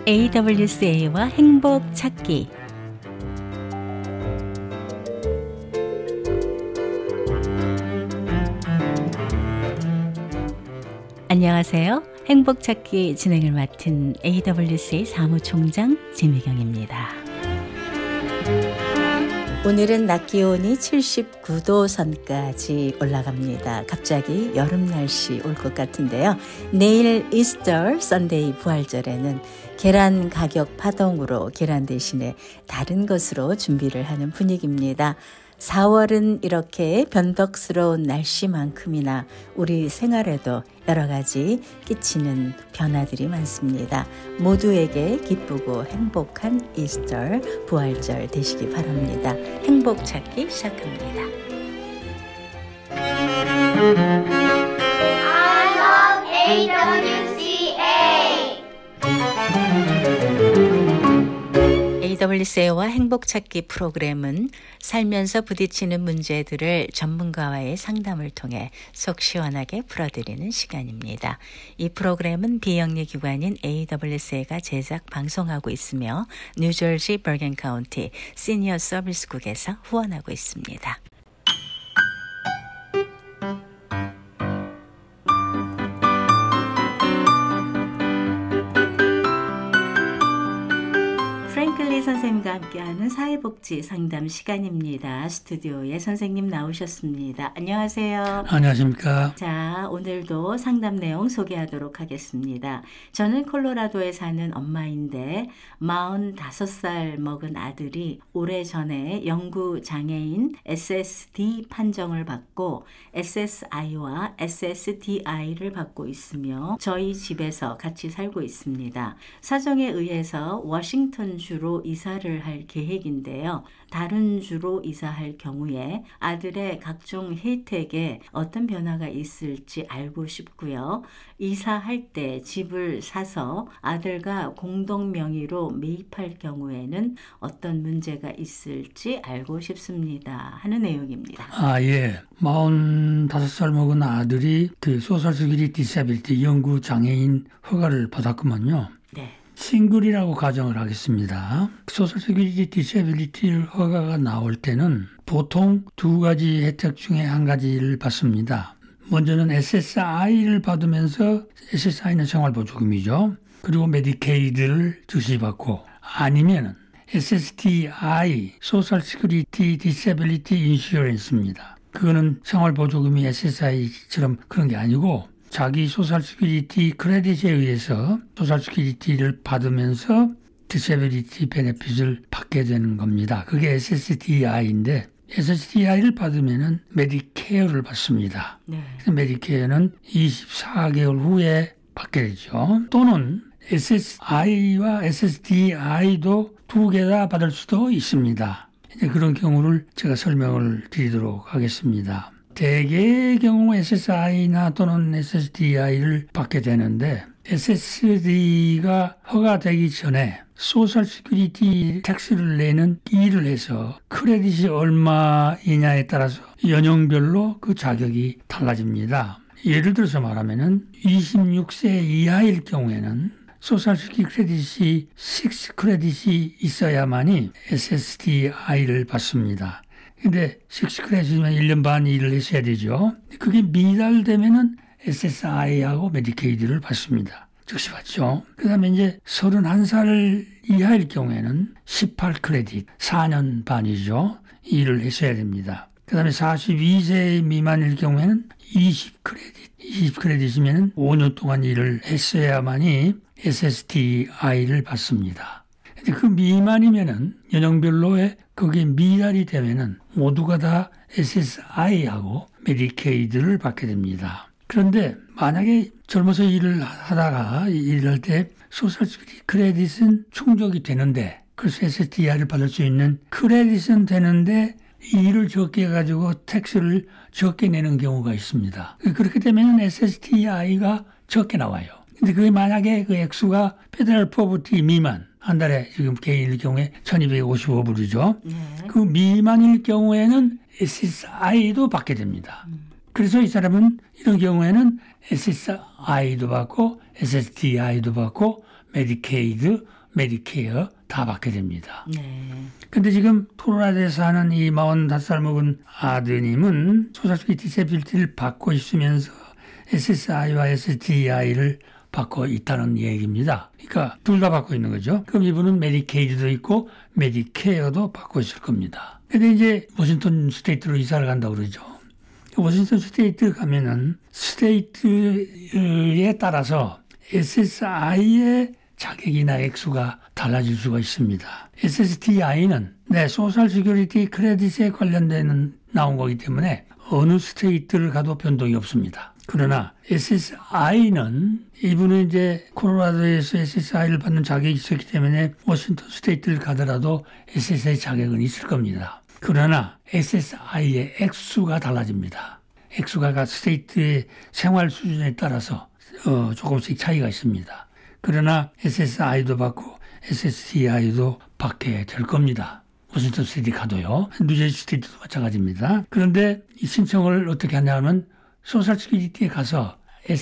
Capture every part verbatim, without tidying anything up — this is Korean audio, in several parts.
에이더블유씨에이와 행복 찾기. 안녕하세요. 행복 찾기 진행을 맡은 에이더블유씨에이 사무총장 진미경입니다. 오늘은 낮 기온이 칠십구 도 선까지 올라갑니다. 갑자기 여름 날씨 올 것 같은데요. 내일 이스터 선데이 부활절에는 계란 가격 파동으로 계란 대신에 다른 것으로 준비를 하는 분위기입니다. 사월은 이렇게 변덕스러운 날씨만큼이나 우리 생활에도 여러 가지 끼치는 변화들이 많습니다. 모두에게 기쁘고 행복한 이스터 부활절 되시기 바랍니다. 행복 찾기 시작합니다. I love 에이더블유씨에이. 에이더블유씨에이와 행복 찾기 프로그램은 살면서 부딪히는 문제들을 전문가와의 상담을 통해 속 시원하게 풀어드리는 시간입니다. 이 프로그램은 비영리 기관인 에이더블유씨에이가 제작 방송하고 있으며 뉴저지 버건 카운티 시니어 서비스국에서 후원하고 있습니다. 프랭클리 선생님과 함께하는 사회복지 상담 시간입니다. 스튜디오에 선생님 나오셨습니다. 안녕하세요. 안녕하십니까. 자, 오늘도 상담 내용 소개하도록 하겠습니다. 저는 콜로라도에 사는 엄마인데 마흔다섯 살 먹은 아들이 오래전에 영구 장애인 에스에스디 판정을 받고 에스에스아이와 에스에스디아이를 받고 있으며 저희 집에서 같이 살고 있습니다. 사정에 의해서 워싱턴 주로 이사를 할 계획인데요. 다른 주로 이사할 경우에 아들의 각종 혜택에 어떤 변화가 있을지 알고 싶고요. 이사할 때 집을 사서 아들과 공동 명의로 매입할 경우에는 어떤 문제가 있을지 알고 싶습니다. 하는 내용입니다. 아, 예. 마흔다섯 살 먹은 아들이 그 소셜 세큐리티 디세빌리티 영구 장애인 허가를 받았구만요. 네. 싱글이라고 가정을 하겠습니다. 소셜 세큐리티 디세빌리티 허가가 나올 때는 보통 두 가지 혜택 중에 한 가지를 받습니다. 먼저는 에스에스아이를 받으면서 에스에스아이는 생활보조금이죠. 그리고 메디케이드를 즉시 받고 아니면 에스에스디아이, 소셜 세큐리티 디세빌리티 인슈런스입니다. 그거는 생활보조금이 에스에스아이처럼 그런 게 아니고 자기 소셜 시큐리티 크레딧에 의해서 소셜 시큐리티를 받으면서 디세빌리티 베네핏을 받게 되는 겁니다. 그게 에스에스디아이인데 에스에스디아이를 받으면은 메디케어를 받습니다. 네. 그래서 메디케어는 이십사 개월 후에 받게 되죠. 또는 에스에스아이와 에스에스디아이도 두 개 다 받을 수도 있습니다. 이제 그런 경우를 제가 설명을 드리도록 하겠습니다. 대개의 경우 에스에스아이나 또는 에스에스디아이를 받게 되는데 에스에스디가 허가되기 전에 소셜 시큐리티 텍스를 내는 일을 해서 크레딧이 얼마이냐에 따라서 연령별로 그 자격이 달라집니다. 예를 들어서 말하면은 이십육 세 이하일 경우에는 소셜 시큐리티 크레딧이 육 크레딧이 있어야만이 에스에스디아이를 받습니다. 근데 육 크레딧이면 일 년 반 일을 했어야 되죠. 그게 미달되면은 에스에스아이하고 메디케이드를 받습니다. 즉시 받죠. 그 다음에 이제 서른한 살 이하일 경우에는 십팔 크레딧, 사 년 반이죠. 일을 했어야 됩니다. 그 다음에 사십이 세 미만일 경우에는 이십 크레딧, 이십 크레딧이면 오 년 동안 일을 했어야만이 에스에스디아이를 받습니다. 근데 그 미만이면은 연령별로의 거기에 미달이 되면은 모두가 다 에스에스아이하고 메디케이드를 받게 됩니다. 그런데 만약에 젊어서 일을 하다가 일을 할 때 소셜 시큐리티 크레딧은 충족이 되는데 그래서 에스에스디아이를 받을 수 있는 크레딧은 되는데 일을 적게 해가지고 텍스를 적게 내는 경우가 있습니다. 그렇게 되면 에스에스디아이가 적게 나와요. 근데 그게 만약에 그 액수가 페더럴 포버티 미만, 한 달에 지금 개인일 경우에 천이백오십오 불이죠. 네. 그 미만일 경우에는 에스에스아이도 받게 됩니다. 음. 그래서 이 사람은 이런 경우에는 에스에스아이도 받고 에스에스디아이도 받고 메디케이드, 메디케어 다 받게 됩니다. 네. 근데 지금 콜로라도에 사는 이 마흔다섯 살 먹은 아드님은 소셜스키트 디세빌리티를 받고 있으면서 에스에스아이와 에스디아이를 받고 있다는 얘기입니다. 그러니까 둘 다 받고 있는 거죠. 그럼 이분은 메디케이드도 있고 메디케어도 받고 있을 겁니다. 근데 이제 워싱턴 스테이트로 이사를 간다고 그러죠. 워싱턴 스테이트 가면은 스테이트에 따라서 에스에스아이의 자격이나 액수가 달라질 수가 있습니다. 에스에스디아이는 네, 소셜 시큐리티 크레딧에 관련되는 나온 거기 때문에 어느 스테이트를 가도 변동이 없습니다. 그러나 에스에스아이는 이분은 이제 콜로라도에서 에스에스아이를 받는 자격이 있었기 때문에 워싱턴 스테이트를 가더라도 에스에스아이 자격은 있을 겁니다. 그러나 에스에스아이의 액수가 달라집니다. 액수가 스테이트의 생활 수준에 따라서 어, 조금씩 차이가 있습니다. 그러나 에스에스아이도 받고 에스에스디아이도 받게 될 겁니다. 워싱턴 스테이트 가도요. 뉴저지 스테이트도 마찬가지입니다. 그런데 이 신청을 어떻게 하냐면 소셜 시큐리티에 가서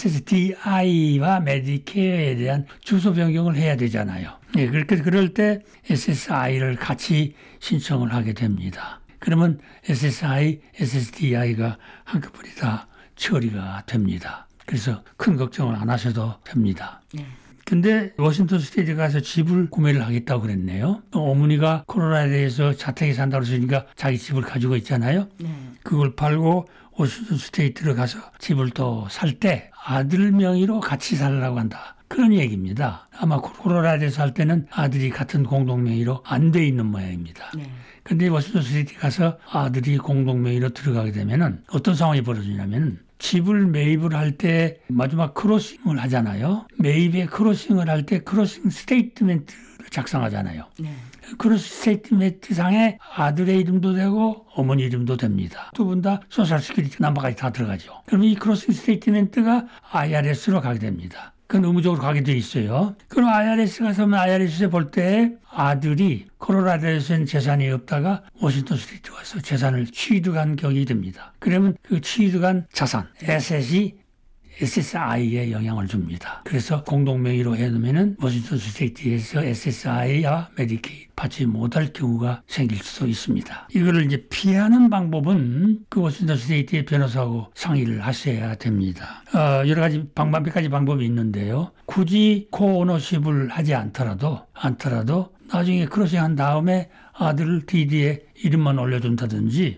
에스에스디아이와 메디케어에 대한 주소 변경을 해야 되잖아요. 네, 그렇게 그럴 때 에스에스아이를 같이 신청을 하게 됩니다. 그러면 에스에스아이, 에스에스디아이가 한꺼번에 다 처리가 됩니다. 그래서 큰 걱정을 안 하셔도 됩니다. 네. 근데 워싱턴 스테이트 가서 집을 구매를 하겠다고 그랬네요. 어머니가 콜로라도에서 자택에 산다고 했으니까 자기 집을 가지고 있잖아요. 네. 그걸 팔고 워싱턴 스테이트로 가서 집을 또 살 때 아들 명의로 같이 살라고 한다. 그런 얘기입니다. 아마 콜로라도에 살 때는 아들이 같은 공동 명의로 안 돼 있는 모양입니다. 네. 근데 워싱턴 스테이트 가서 아들이 공동 명의로 들어가게 되면은 어떤 상황이 벌어지냐면 집을 매입을 할 때 마지막 크로싱을 하잖아요. 매입에 크로싱을 할 때 크로싱 스테이트멘트를 작성하잖아요. 네. 크로싱 스테이트멘트 상에 아들의 이름도 되고 어머니 이름도 됩니다. 두 분 다 소셜 시큐리티 넘버까지 다 들어가죠. 그럼 이 크로싱 스테이트멘트가 아이알에스로 가게 됩니다. 그건 의무적으로 가게 돼 있어요. 그럼 아이알에스 가서 아이알에스에 볼 때 아들이 콜로라도에서는 재산이 없다가 워싱턴 스테이트 와서 재산을 취득한 격이 됩니다. 그러면 그 취득한 자산, 에셋이 에스에스아이에 영향을 줍니다. 그래서 공동명의로 해놓으면 워싱턴 스테이트에서 에스에스아이와 메디케이 받지 못할 경우가 생길 수도 있습니다. 이거를 이제 피하는 방법은 그 워싱턴 스테이트의 변호사하고 상의를 하셔야 됩니다. 어, 여러 가지 방법, 몇 가지 방법이 있는데요. 굳이 코오너십을 하지 않더라도, 않더라도 나중에 크로싱한 다음에 아들 디디에 이름만 올려준다든지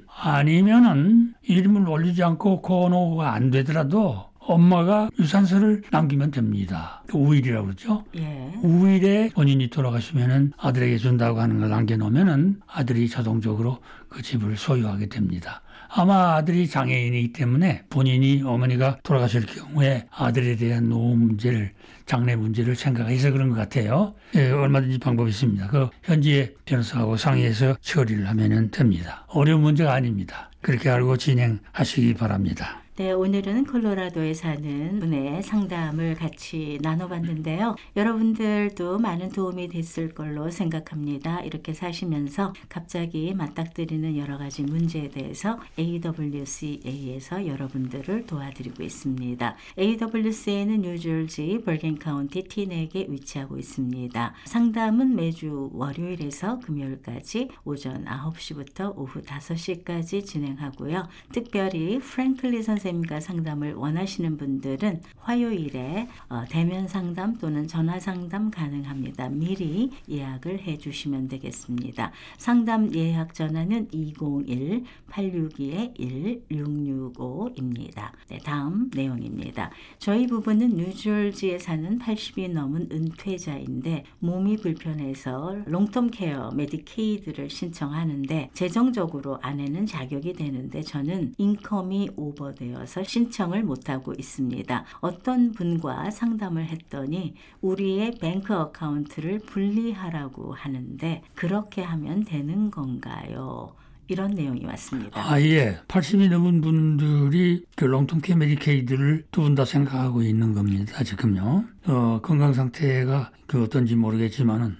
아니면은 이름을 올리지 않고 코오너가 안 되더라도 엄마가 유산서를 남기면 됩니다. 우일이라고 그러죠. 예. 우일에 본인이 돌아가시면은 아들에게 준다고 하는 걸 남겨놓으면은 아들이 자동적으로 그 집을 소유하게 됩니다. 아마 아들이 장애인이기 때문에 본인이 어머니가 돌아가실 경우에 아들에 대한 노후 문제를 장래 문제를 생각해서 그런 것 같아요. 예, 얼마든지 방법이 있습니다. 그 현지의 변호사하고 상의해서 처리를 하면 됩니다. 어려운 문제가 아닙니다. 그렇게 알고 진행하시기 바랍니다. 네, 오늘은 콜로라도에 사는 분의 상담을 같이 나눠봤는데요. 여러분들도 많은 도움이 됐을 걸로 생각합니다. 이렇게 사시면서 갑자기 맞닥뜨리는 여러 가지 문제에 대해서 에이더블유씨에이에서 여러분들을 도와드리고 있습니다. 에이더블유씨에이는 뉴저지 버긴 카운티 티넥에 위치하고 있습니다. 상담은 매주 월요일에서 금요일까지 오전 아홉 시부터 오후 다섯 시까지 진행하고요. 특별히 프랭클리 선생님 선생님과 상담을 원하시는 분들은 화요일에 어, 대면 상담 또는 전화 상담 가능합니다. 미리 예약을 해 주시면 되겠습니다. 상담 예약 전화는 이공일 팔육이 일육육오입니다. 네, 다음 내용입니다. 저희 부부는 뉴저지에 사는 팔십이 넘은 은퇴자인데 몸이 불편해서 롱텀 케어 메디케이드를 신청하는데 재정적으로 아내는 자격이 되는데 저는 인컴이 오버되어 서 신청을 못하고 있습니다. 어떤 분과 상담을 했더니 우리의 뱅크 어카운트를 분리하라고 하는데 그렇게 하면 되는 건가요? 이런 내용이 왔습니다. 아, 예. 팔십이 넘은 분들이 그 롱텀케어 메디케이드를 두 분 다 생각하고 있는 겁니다. 지금요. 어, 건강 상태가 그 어떤지 모르겠지만은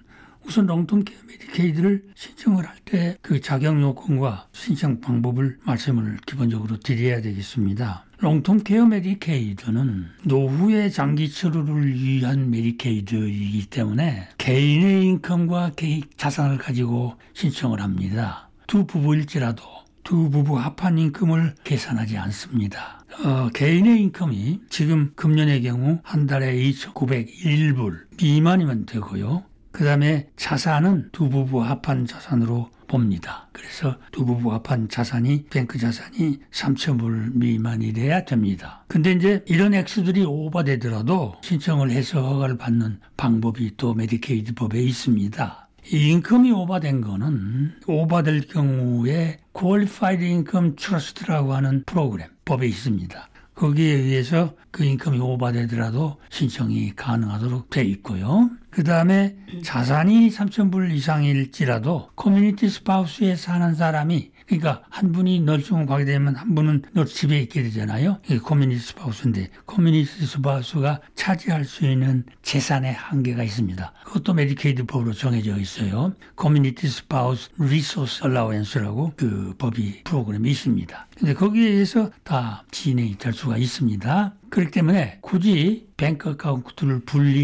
우선 롱텀 케어 메디케이드를 신청을 할 때 그 자격 요건과 신청 방법을 말씀을 기본적으로 드려야 되겠습니다. 롱텀 케어 메디케이드는 노후의 장기 치료를 위한 메디케이드이기 때문에 개인의 인컴과 개인 자산을 가지고 신청을 합니다. 두 부부일지라도 두 부부 합한 인컴을 계산하지 않습니다. 어, 개인의 인컴이 지금 금년의 경우 한 달에 이천구백일 불 미만이면 되고요. 그 다음에 자산은 두 부부 합한 자산으로 봅니다. 그래서 두 부부 합한 자산이 뱅크 자산이 삼천 불 미만이 돼야 됩니다. 근데 이제 이런 액수들이 오버되더라도 신청을 해서 허가를 받는 방법이 또 메디케이드 법에 있습니다. 이 인컴이 오버된 거는 오버될 경우에 Qualified Income Trust라고 하는 프로그램 법에 있습니다. 거기에 의해서 그 인컴이 오버되더라도 신청이 가능하도록 돼 있고요. 그 다음에 자산이 삼천 불 이상일지라도 커뮤니티 스파우스에 사는 사람이, 그러니까 한 분이 널싱홈 가게 되면 한 분은 너 집에 있게 되잖아요. 이게 커뮤니티 스파우스인데 커뮤니티 스파우스가 차지할 수 있는 재산의 한계가 있습니다. 그것도 메디케이드 법으로 정해져 있어요. 커뮤니티 스파우스 리소스 얼라우언스라고 그 법이 프로그램이 있습니다. 근데 거기에 의해서 다 진행이 될 수가 있습니다. 그렇기 때문에 굳이 뱅크 어카운트를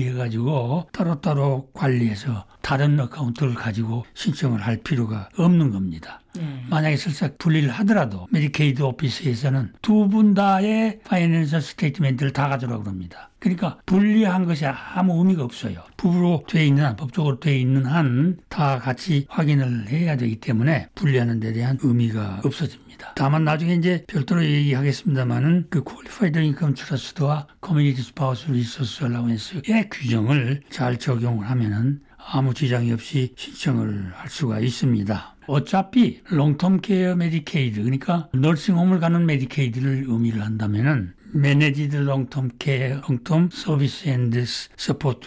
분리해가지고 따로따로 관리해서 다른 어카운트를 가지고 신청을 할 필요가 없는 겁니다. 네. 만약에 설사 분리를 하더라도 메디케이드 오피스에서는 두 분 다의 파이낸셜 스테이트멘트를 다 가져오라고 합니다. 그러니까 분리한 것이 아무 의미가 없어요. 부부로 돼 있는 한, 법적으로 돼 있는 한 다 같이 확인을 해야 되기 때문에 분리하는 데 대한 의미가 없어집니다. 다만 나중에 이제 별도로 얘기하겠습니다만은 그 Qualified Income Trust와 Community Spouse Resource Allowance의 규정을 잘 적용을 하면은 아무 지장이 없이 신청을 할 수가 있습니다. 어차피 롱텀 케어 메디케이드, 그러니까 널싱홈을 가는 메디케이드를 의미를 한다면은 Managed Long-Term Care, Long-Term Service and Support,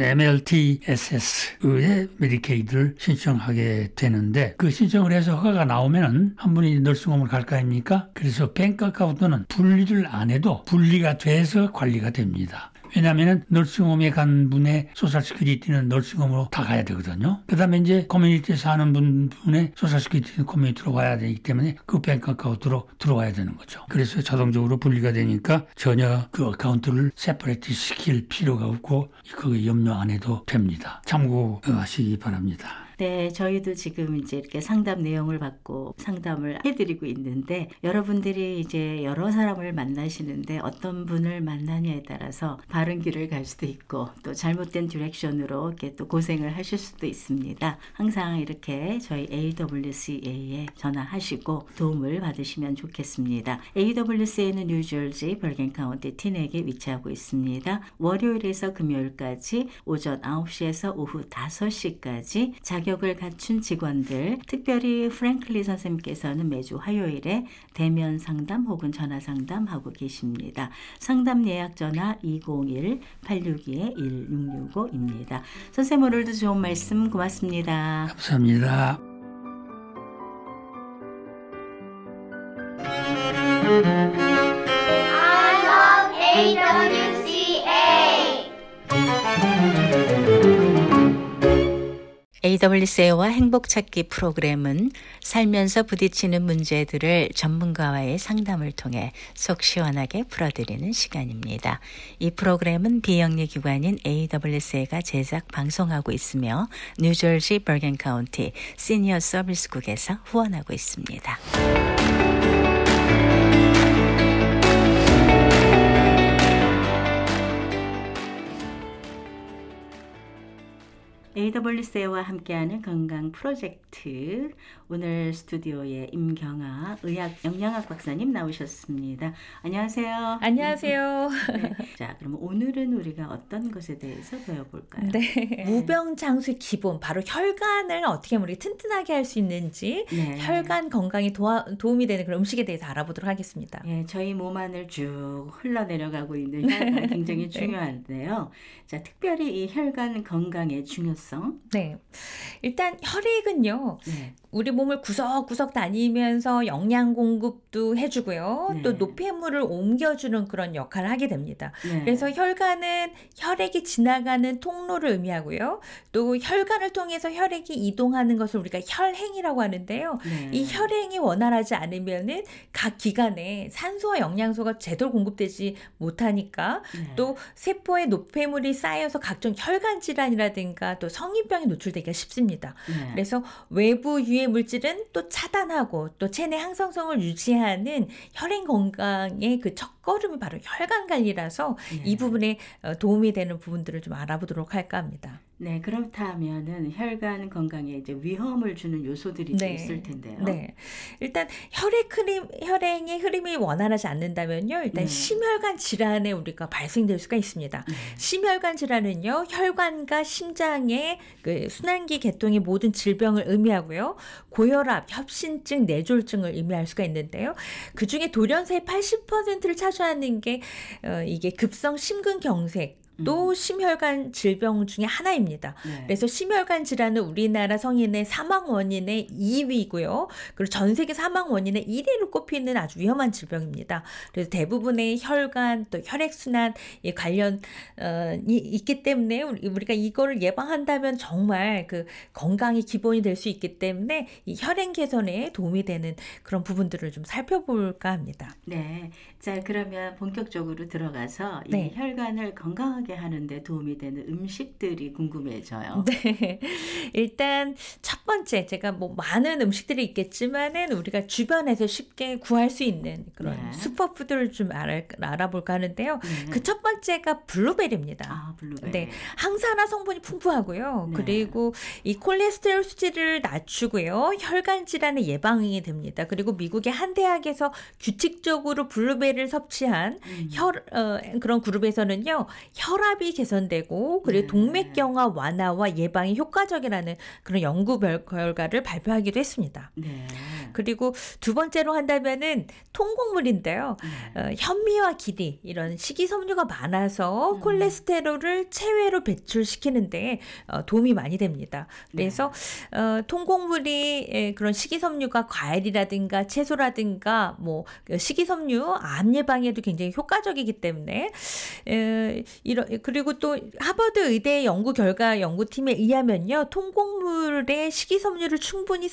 엠엘티에스에스의 메디케이드를 신청하게 되는데, 그 신청을 해서 허가가 나오면은 한 분이 널싱홈을 갈 거 아닙니까? 그래서 뱅크 어카운트는 분리를 안 해도 분리가 돼서 관리가 됩니다. 왜냐하면 널싱홈에 간 분의 소셜시큐리티는 널싱홈으로 다 가야 되거든요. 그 다음에 이제 커뮤니티에 사는 분, 분의 소셜시큐리티는 커뮤니티로 가야 되기 때문에 그 뱅크 어카운트로 들어와야 되는 거죠. 그래서 자동적으로 분리가 되니까 전혀 그 어카운트를 세퍼레이트 시킬 필요가 없고 그거 염려 안 해도 됩니다. 참고하시기 바랍니다. 네, 저희도 지금 이제 이렇게 상담 내용을 받고 상담을 해드리고 있는데, 여러분들이 이제 여러 사람을 만나시는데 어떤 분을 만나냐에 따라서 바른 길을 갈 수도 있고 또 잘못된 디렉션으로 이렇게 또 고생을 하실 수도 있습니다. 항상 이렇게 저희 에이더블유씨에이에 전화하시고 도움을 받으시면 좋겠습니다. 에이더블유씨에이는 뉴저지 벌겐 카운티 티넥에 위치하고 있습니다. 월요일에서 금요일까지 오전 아홉 시에서 오후 다섯 시까지 자격을 갖춘 직원들, 특별히 프랭클리 선생님께서는 매주 화요일에 대면 상담 혹은 전화 상담하고 계십니다. 상담 예약 전화 이공일 팔육이 일육육오입니다. 선생님, 오늘도 좋은 말씀 고맙습니다. 감사합니다. I love 에이더블유씨에이. 에이더블유씨에이와 행복찾기 프로그램은 살면서 부딪히는 문제들을 전문가와의 상담을 통해 속 시원하게 풀어드리는 시간입니다. 이 프로그램은 비영리 기관인 에이더블유씨에이가 제작 방송하고 있으며 뉴저지 버겐 카운티 시니어 서비스국에서 후원하고 있습니다. 에이더블유씨에이와 함께하는 건강 프로젝트, 오늘 스튜디오에 임경아 의학 영양학 박사님 나오셨습니다. 안녕하세요. 안녕하세요. 네. 자, 그럼 오늘은 우리가 어떤 것에 대해서 배워볼까요? 네. 무병장수의 기본, 바로 혈관을 어떻게 우리 튼튼하게 할 수 있는지, 네. 혈관 건강에 도와, 도움이 되는 그런 음식에 대해서 알아보도록 하겠습니다. 예, 저희 몸 안을 쭉 흘러내려가고 있는 혈관 굉장히 중요한데요. 자, 특별히 이 혈관 건강의 중요성 필요성. 네. 일단 혈액은요. 네. 우리 몸을 구석구석 다니면서 영양 공급도 해주고요. 네. 또 노폐물을 옮겨주는 그런 역할을 하게 됩니다. 네. 그래서 혈관은 혈액이 지나가는 통로를 의미하고요. 또 혈관을 통해서 혈액이 이동하는 것을 우리가 혈행이라고 하는데요. 네. 이 혈행이 원활하지 않으면은 각 기관에 산소와 영양소가 제대로 공급되지 못하니까 네. 또 세포에 노폐물이 쌓여서 각종 혈관 질환이라든가 또 성인병에 노출되기가 쉽습니다. 네. 그래서 외부 유해 물질은 또 차단하고 또 체내 항상성을 유지하는 혈행 건강의 그 첫걸음이 바로 혈관 관리라서 네. 이 부분에 어, 도움이 되는 부분들을 좀 알아보도록 할까 합니다. 네, 그렇다면은 혈관 건강에 이제 위험을 주는 요소들이 좀 네. 있을 텐데요. 네. 일단 혈액 흐름, 혈행의 흐름이 원활하지 않는다면요. 일단 네. 심혈관 질환에 우리가 발생될 수가 있습니다. 네. 심혈관 질환은요. 혈관과 심장의 그 순환기 계통의 모든 질병을 의미하고요. 고혈압, 협심증, 뇌졸중을 의미할 수가 있는데요. 그중에 돌연사의 팔십 퍼센트를 차지하는 게 어, 이게 급성 심근경색 또 심혈관 질병 중에 하나입니다. 네. 그래서 심혈관 질환은 우리나라 성인의 사망 원인의 이 위고요. 그리고 전 세계 사망 원인의 일 위로 꼽히는 아주 위험한 질병입니다. 그래서 대부분의 혈관 또 혈액순환 관련이 있기 때문에 우리가 이거를 예방한다면 정말 그 건강이 기본이 될 수 있기 때문에 이 혈행 개선에 도움이 되는 그런 부분들을 좀 살펴볼까 합니다. 네. 자, 그러면 본격적으로 들어가서 네. 이 혈관을 건강하게 하는 데 도움이 되는 음식들이 궁금해져요. 네. 일단 첫 번째 제가 뭐 많은 음식들이 있겠지만은 우리가 주변에서 쉽게 구할 수 있는 그런 네. 슈퍼푸드를 좀 알아, 알아볼까 하는데요. 네. 그 첫 번째가 블루베리입니다. 아, 블루베리. 네, 항산화 성분이 풍부하고요. 네. 그리고 이 콜레스테롤 수치를 낮추고요. 혈관 질환의 예방이 됩니다. 그리고 미국의 한 대학에서 규칙적으로 블루베리를 섭취한 음. 혈 어, 그런 그룹에서는요. 혈압이 개선되고 그리고 네. 동맥경화 완화와 예방이 효과적이라는 그런 연구 결- 결과를 발표하기도 했습니다. 네. 그리고 두 번째로 한다면은 통곡물인데요. 네. 어, 현미와 기리 이런 식이섬유가 많아서 음. 콜레스테롤을 체외로 배출시키는데 어, 도움이 많이 됩니다. 그래서 어, 통곡물이 에, 그런 식이섬유가 과일이라든가 채소라든가 뭐 그 식이섬유 암 예방에도 굉장히 효과적이기 때문에 에, 이런 그리고 또 하버드 의대 연구 결과 연구팀에 의하면요 통곡물의 식이섬유를 충분히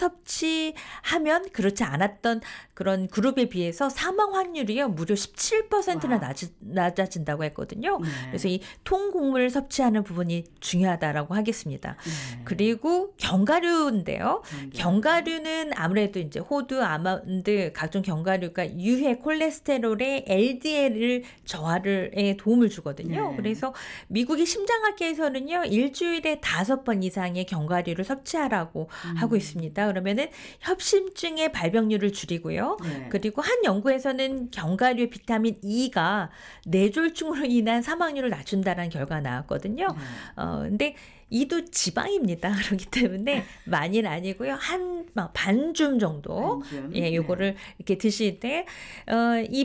섭취하면 그렇지 않았던 그런 그룹에 비해서 사망 확률이요 무려 십칠 퍼센트나 와. 낮아, 낮아진다고 했거든요. 네. 그래서 이 통곡물을 섭취하는 부분이 중요하다라고 하겠습니다. 네. 그리고 견과류인데요. 견과류. 견과류는 아무래도 이제 호두, 아몬드, 각종 견과류가 유해 콜레스테롤의 엘디엘을 저하를에 도움을 주거든요. 네. 그래서 미국의 심장학회에서는요 일주일에 다섯 번 이상의 견과류를 섭취하라고 음. 하고 있습니다. 그러면은 협심증의 발병률을 줄이고요. 네. 그리고 한 연구에서는 견과류 비타민 E가 뇌졸중으로 인한 사망률을 낮춘다는 결과가 나왔거든요. 네. 어, 근데 이도 지방입니다. 그렇기 때문에 많이는 아니고요. 한 반줌 정도. 반줌. 예, 요거를 이렇게 드실 때, 어, 이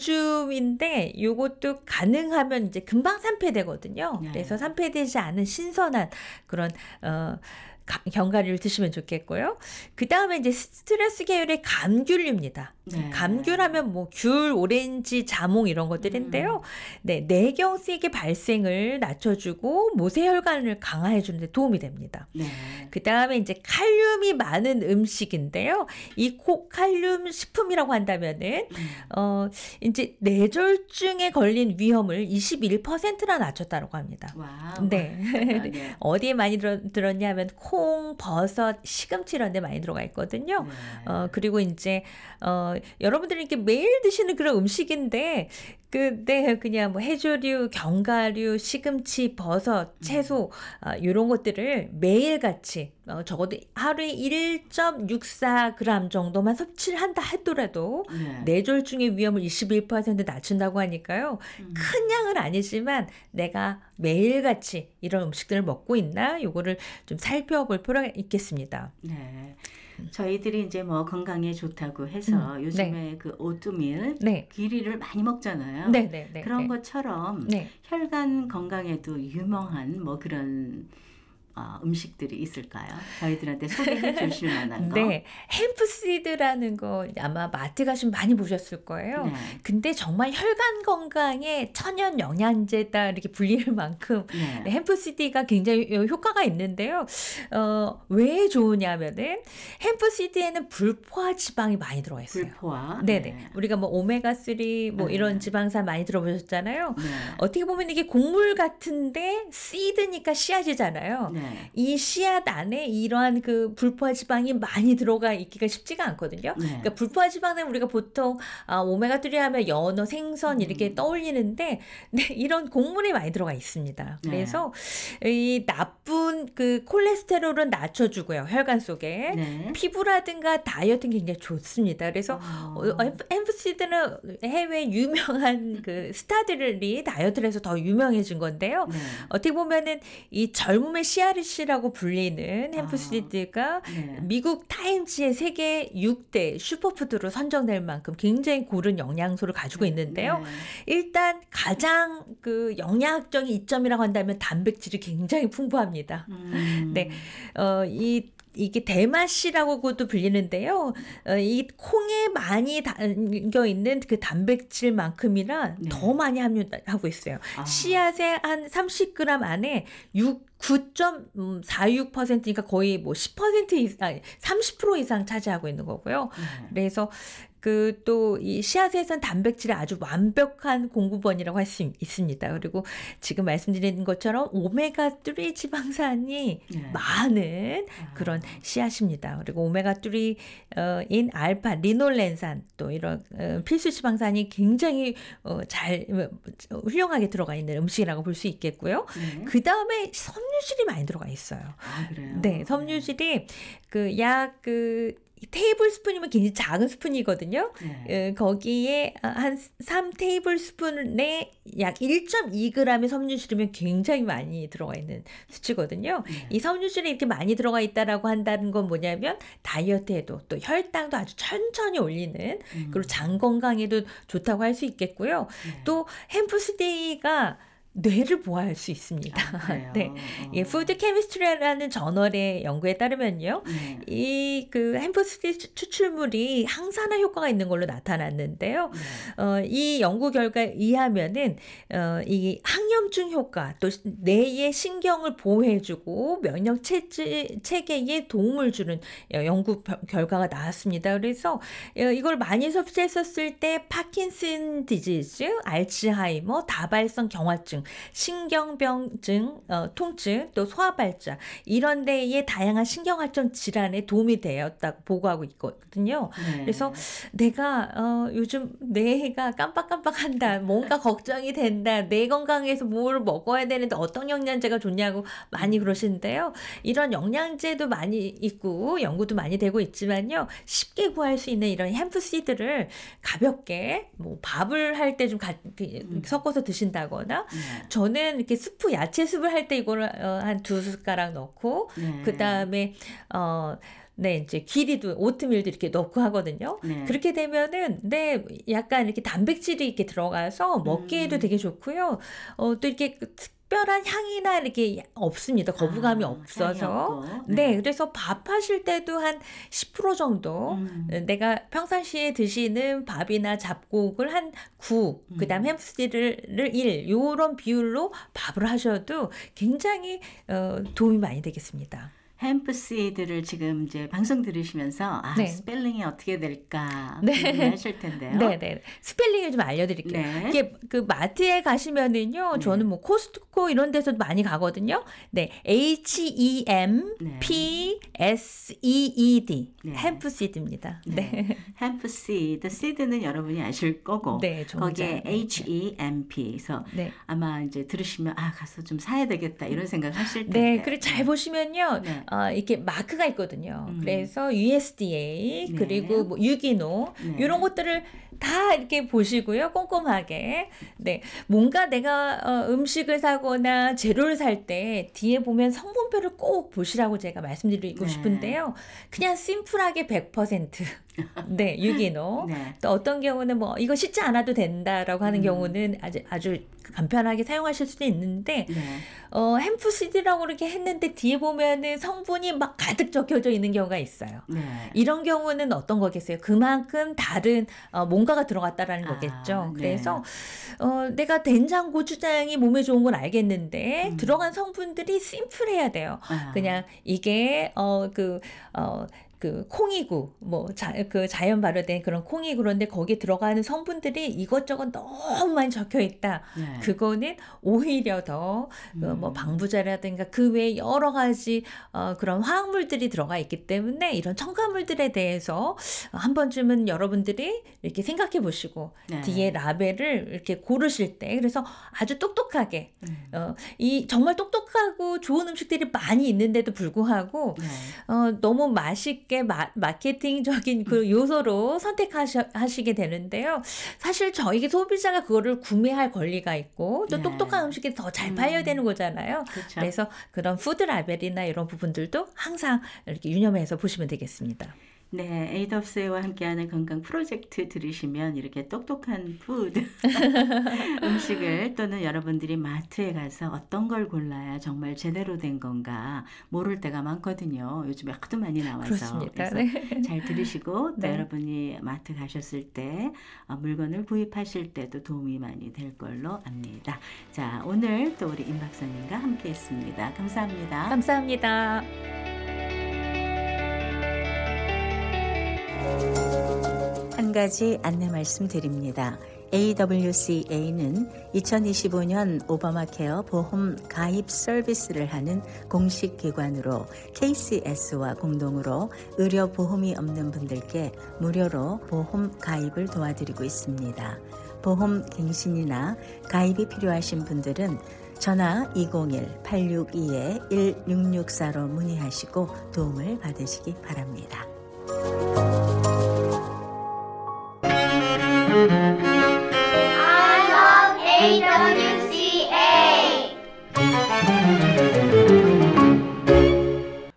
반줌인데 요것도 가능하면 이제 금방 산패되거든요. 네. 그래서 산패되지 않은 신선한 그런, 어, 가- 견과류를 드시면 좋겠고요. 그 다음에 이제 스트레스 계열의 감귤류입니다. 네. 감귤하면 뭐 귤, 오렌지, 자몽 이런 것들인데요. 네, 뇌경색의 발생을 낮춰주고 모세혈관을 강화해주는 데 도움이 됩니다. 네. 그 다음에 이제 칼륨이 많은 음식인데요. 이 코, 칼륨 식품이라고 한다면은, 음. 어, 이제 뇌졸중에 걸린 위험을 이십일 퍼센트나 낮췄다고 합니다. 와우. 네. 네. 어디에 많이 들어, 들었냐 하면 콩, 버섯, 시금치 이런 데 많이 들어가 있거든요. 네. 어, 그리고 이제, 어, 여러분들이 이렇게 매일 드시는 그런 음식인데, 그, 네, 그냥 뭐 해조류, 견과류, 시금치, 버섯, 채소, 어, 이런 것들을 매일같이, 어, 적어도 하루에 일 점 육사 그램 정도만 섭취를 한다 하더라도, 네. 뇌졸중의 위험을 이십일 퍼센트 낮춘다고 하니까요. 음. 큰 양은 아니지만 내가 매일같이 이런 음식들을 먹고 있나 요거를 좀 살펴볼 필요가 있겠습니다. 네. 저희들이 이제 뭐 건강에 좋다고 해서 음, 요즘에 그 오트밀, 네. 귀리를 많이 먹잖아요. 네, 네, 네. 그런 네. 것처럼 네. 혈관 건강에도 유명한 뭐 그런 어, 음식들이 있을까요? 저희들한테 소개해 주실 만한 거. 네, 햄프시드라는 거 아마 마트 가시면 많이 보셨을 거예요. 네. 근데 정말 혈관 건강에 천연 영양제다 이렇게 불릴 만큼 네. 네, 햄프시드가 굉장히 효과가 있는데요. 어, 왜 좋으냐면은 햄프시드에는 불포화 지방이 많이 들어가 있어요. 불포화. 네네. 네. 우리가 뭐 오메가삼 뭐 네. 이런 지방산 많이 들어보셨잖아요. 네. 어떻게 보면 이게 곡물 같은데 씨드니까 씨앗이잖아요. 네. 이 씨앗 안에 이러한 그 불포화 지방이 많이 들어가 있기가 쉽지가 않거든요. 네. 그러니까 불포화 지방은 우리가 보통 아, 오메가삼 하면 연어, 생선 이렇게 음. 떠올리는데 네, 이런 곡물이 많이 들어가 있습니다. 네. 그래서 이 나쁜 그 콜레스테롤은 낮춰주고요. 혈관 속에. 네. 피부라든가 다이어트는 굉장히 좋습니다. 그래서 어. 어, 햄프시드는 해외 유명한 그 스타들이 다이어트를 해서 더 유명해진 건데요. 네. 어떻게 보면은 이 젊음의 씨알씨라고 불리는 아. 햄프시드가 네. 미국 타임즈의 세계 육 대 슈퍼푸드로 선정될 만큼 굉장히 고른 영양소를 가지고 있는데요. 네. 일단 가장 그 영양학적인 이점이라고 한다면 단백질이 굉장히 풍부합니다. 음. 네. 어, 이 이게 대맛씨라고도 불리는데요. 어, 이 콩에 많이 담겨 있는 그 단백질만큼이나 네. 더 많이 함유하고 있어요. 아. 씨앗의 한 삼십 그램 안에 구 점 사육 퍼센트니까 거의 뭐 십 퍼센트 이상, 삼십 퍼센트 이상 차지하고 있는 거고요. 네. 그래서 그 또 이 씨앗에선 단백질의 아주 완벽한 공급원이라고 할 수 있습니다. 그리고 지금 말씀드린 것처럼 오메가삼 지방산이 네. 많은 아. 그런 씨앗입니다. 그리고 오메가삼인 알파 리놀렌산 또 이런 어, 필수 지방산이 굉장히 어, 잘 어, 훌륭하게 들어가 있는 음식이라고 볼 수 있겠고요. 네. 그 다음에 섬유질이 많이 들어가 있어요. 아, 그래요? 네, 섬유질이 그 약 그 테이블 스푼이면 굉장히 작은 스푼이거든요. 네. 어, 거기에 한 삼 테이블 스푼에 약 일 점 이 그램의 섬유질이면 굉장히 많이 들어가 있는 수치거든요. 네. 이 섬유질이 이렇게 많이 들어가 있다라고 한다는 건 뭐냐면 다이어트에도 또 혈당도 아주 천천히 올리는 음. 그리고 장 건강에도 좋다고 할 수 있겠고요. 네. 또 햄프시데이가 뇌를 보호할 수 있습니다. 아, 그래요? 네. 어. 예, 푸드 케미스트리라는 저널의 연구에 따르면요. 네. 이 그 햄프시드 추출물이 항산화 효과가 있는 걸로 나타났는데요. 네. 어, 이 연구 결과에 의하면은 어, 이 항염증 효과 또 뇌의 신경을 보호해주고 면역 체제, 체계에 도움을 주는 연구 벼- 결과가 나왔습니다. 그래서 어, 이걸 많이 섭취했었을 때 파킨슨 디지즈, 알츠하이머, 다발성 경화증, 신경병증, 어, 통증, 또 소아발작 이런 데에 다양한 신경활전 질환에 도움이 되었다고 보고하고 있거든요. 네. 그래서 내가 어, 요즘 뇌가 깜빡깜빡한다, 뭔가 걱정이 된다, 뇌 건강에서 뭘 먹어야 되는데 어떤 영양제가 좋냐고 많이 그러시는데요. 이런 영양제도 많이 있고 연구도 많이 되고 있지만요. 쉽게 구할 수 있는 이런 햄프시드를 가볍게 뭐 밥을 할 때 좀 섞어서 드신다거나 네. 저는 이렇게 스프 야채 스프를 할 때 이거를 어, 한 두 숟가락 넣고 네. 그 다음에 어. 네, 이제 기리도 오트밀도 이렇게 넣고 하거든요. 네. 그렇게 되면은 네, 약간 이렇게 단백질이 이렇게 들어가서 먹기에도 음. 되게 좋고요. 어, 또 이렇게 특별한 향이나 이렇게 없습니다. 거부감이 아, 없어서. 향이 없고. 네, 그래서 밥 하실 때도 한 십 퍼센트 정도 음. 내가 평상시에 드시는 밥이나 잡곡을 한 구, 음. 그다음 햄스티를 일, 요런 비율로 밥을 하셔도 굉장히 어, 도움이 많이 되겠습니다. 햄프시드를 지금 이제 방송 들으시면서 아, 네. 스펠링이 어떻게 될까 네. 궁금해하실 텐데요. 네, 네. 스펠링을 좀 알려드릴게요. 네. 이게 그 마트에 가시면은요, 네. 저는 뭐 코스트코 이런 데서도 많이 가거든요. 네, H E M P S E E D 네. 햄프시드입니다. 네, 네. 햄프시드, 시드는 여러분이 아실 거고 네, 종자. 거기에 네. H E M P 그래서 네. 아마 이제 들으시면 아 가서 좀 사야 되겠다 이런 생각하실 텐데. 네, 그리고 잘 보시면요, 네. 어, 이렇게 마크가 있거든요. 음. 그래서 U S D A 네. 그리고 뭐 유기농 네. 이런 것들을 다 이렇게 보시고요, 꼼꼼하게. 네, 뭔가 내가 어, 음식을 사거나 재료를 살 때 뒤에 보면 성분표를 꼭 보시라고 제가 말씀드리고 네. 싶은데요. 그냥 심플하게 백 퍼센트. 네, 유기농. 네. 또 어떤 경우는 뭐 이거 씻지 않아도 된다라고 하는 음. 경우는 아주 아주 간편하게 사용하실 수도 있는데 네. 어, 햄프시드라고 그렇게 했는데 뒤에 보면은 성분이 막 가득 적혀져 있는 경우가 있어요. 네. 이런 경우는 어떤 거겠어요? 그만큼 다른 어, 뭔가가 들어갔다라는 아, 거겠죠. 네. 그래서 어, 내가 된장, 고추장이 몸에 좋은 건 알겠는데 음. 들어간 성분들이 심플해야 돼요. 아. 그냥 이게 어, 그 어, 그 콩이구 뭐 자 그 자연 발효된 그런 콩이구인데 거기에 들어가는 성분들이 이것저것 너무 많이 적혀 있다. 네. 그거는 오히려 더 그 뭐 음. 방부제라든가 그 외에 여러 가지 어, 그런 화학물들이 들어가 있기 때문에 이런 첨가물들에 대해서 한 번쯤은 여러분들이 이렇게 생각해 보시고 네. 뒤에 라벨을 이렇게 고르실 때 그래서 아주 똑똑하게 음. 어, 이 정말 똑똑하고 좋은 음식들이 많이 있는데도 불구하고 네. 어, 너무 맛있게 마, 마케팅적인 그 요소로 선택하시게 되는데요. 사실 저희 소비자가 그거를 구매할 권리가 있고 또 네. 똑똑한 음식이 더 잘 음. 팔려야 되는 거잖아요. 그렇죠. 그래서 그런 푸드 라벨이나 이런 부분들도 항상 이렇게 유념해서 보시면 되겠습니다. 네, 에이더스와 함께하는 건강 프로젝트 들으시면 이렇게 똑똑한 푸드 음식을 또는 여러분들이 마트에 가서 어떤 걸 골라야 정말 제대로 된 건가 모를 때가 많거든요. 요즘에 하도 많이 나와서. 그렇습니다. 그래서 네. 잘 들으시고 또 네. 여러분이 마트 가셨을 때 어, 물건을 구입하실 때도 도움이 많이 될 걸로 압니다. 자, 오늘 또 우리 임 박사님과 함께했습니다. 감사합니다. 감사합니다. 한 가지 안내 말씀드립니다. 에이더블유씨에이는 이천이십오 년 오바마케어 보험 가입 서비스를 하는 공식 기관으로 케이씨에스와 공동으로 의료 보험이 없는 분들께 무료로 보험 가입을 도와드리고 있습니다. 보험 갱신이나 가입이 필요하신 분들은 전화 이공일 팔육이 일육육사로 문의하시고 도움을 받으시기 바랍니다.